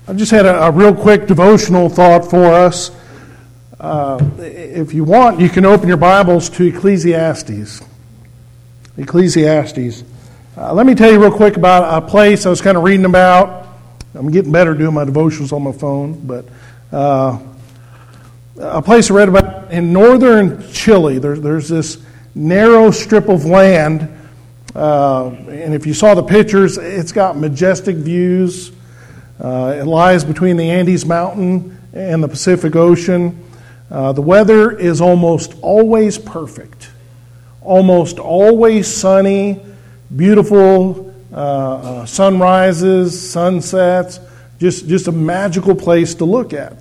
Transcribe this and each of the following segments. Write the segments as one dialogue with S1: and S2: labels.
S1: I just had a real quick devotional thought for us. If you want, you can open your Bibles to Ecclesiastes. Ecclesiastes. Let me tell you real quick about a place I was kind of reading about. I'm getting better doing my devotions on my phone, but a place I read about in northern Chile. There's this narrow strip of land, and if you saw the pictures, it's got majestic views. It lies between the Andes Mountain and the Pacific Ocean. The weather is almost always perfect, almost always sunny, beautiful sunrises, sunsets, just a magical place to look at.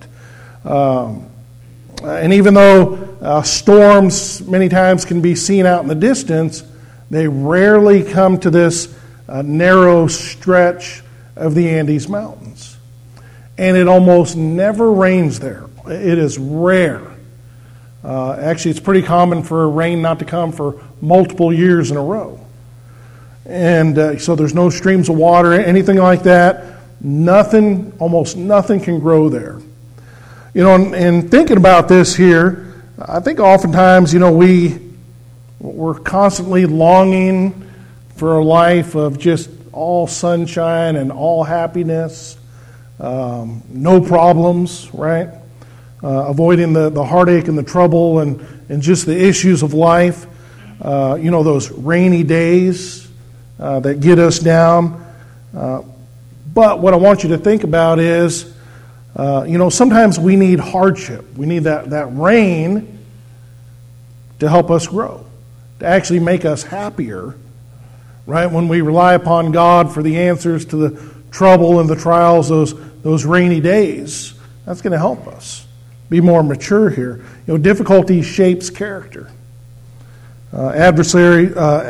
S1: And even though storms many times can be seen out in the distance, they rarely come to this narrow stretch of the Andes Mountains. And it almost never rains there. It is rare. Actually, it's pretty common for rain not to come for multiple years in a row. And so there's no streams of water, anything like that. Nothing, almost nothing can grow there. You know, and thinking about this here, I think oftentimes, we're constantly longing for a life of just all sunshine and all happiness, no problems, right? Avoiding the heartache and the trouble and just the issues of life. Those rainy days that get us down. But what I want you to think about is, sometimes we need hardship. We need that rain to help us grow, to actually make us happier. Right, when we rely upon God for the answers to the trouble and the trials, those rainy days, that's going to help us be more mature here. Difficulty shapes character. Adversary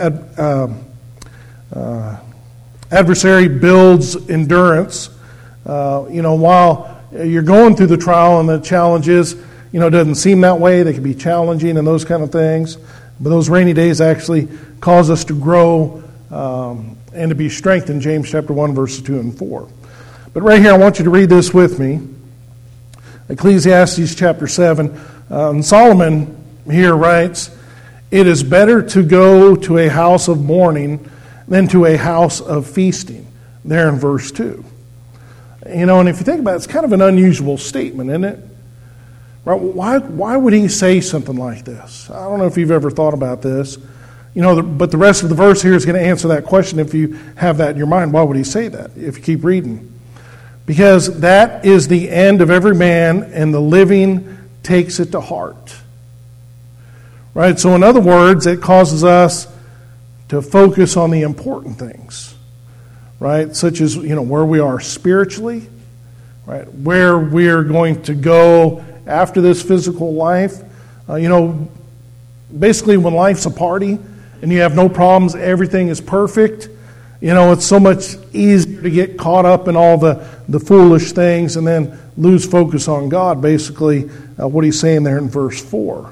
S1: builds endurance. While you're going through the trial and the challenges, it doesn't seem that way. They can be challenging and those kind of things. But those rainy days actually cause us to grow and to be strengthened, James chapter 1, verses 2 and 4. But right here, I want you to read this with me. Ecclesiastes chapter 7. And Solomon here writes, "It is better to go to a house of mourning than to a house of feasting." There in verse 2. And if you think about it, it's kind of an unusual statement, isn't it? Right? Why would he say something like this? I don't know if you've ever thought about this. But the rest of the verse here is going to answer that question if you have that in your mind. Why would he say that if you keep reading? Because that is the end of every man, and the living takes it to heart. Right? So in other words, it causes us to focus on the important things. Right? Such as, where we are spiritually. Right? Where we're going to go after this physical life. Basically when life's a party, and you have no problems, everything is perfect, it's so much easier to get caught up in all the foolish things and then lose focus on God, basically what he's saying there in verse 4.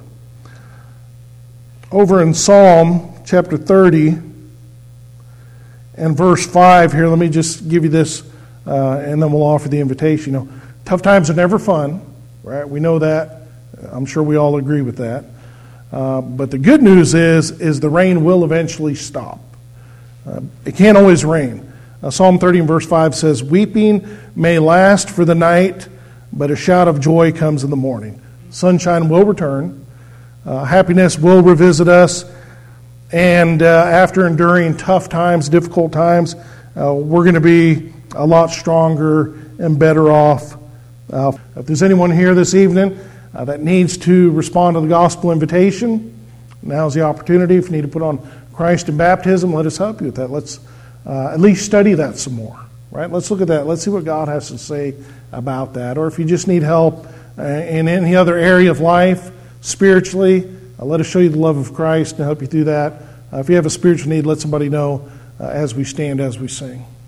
S1: Over in Psalm chapter 30 and verse 5 here, let me just give you this and then we'll offer the invitation. Tough times are never fun, right? We know that. I'm sure we all agree with that. But the good news is the rain will eventually stop. It can't always rain. Psalm 30 and verse 5 says, "Weeping may last for the night, but a shout of joy comes in the morning." Sunshine will return. Happiness will revisit us. And after enduring tough times, difficult times, we're going to be a lot stronger and better off. If there's anyone here this evening that needs to respond to the gospel invitation, now's the opportunity. If you need to put on Christ in baptism, let us help you with that. Let's at least study that some more. Right? Let's look at that. Let's see what God has to say about that. Or if you just need help in any other area of life, spiritually, let us show you the love of Christ and help you through that. If you have a spiritual need, let somebody know as we stand, as we sing.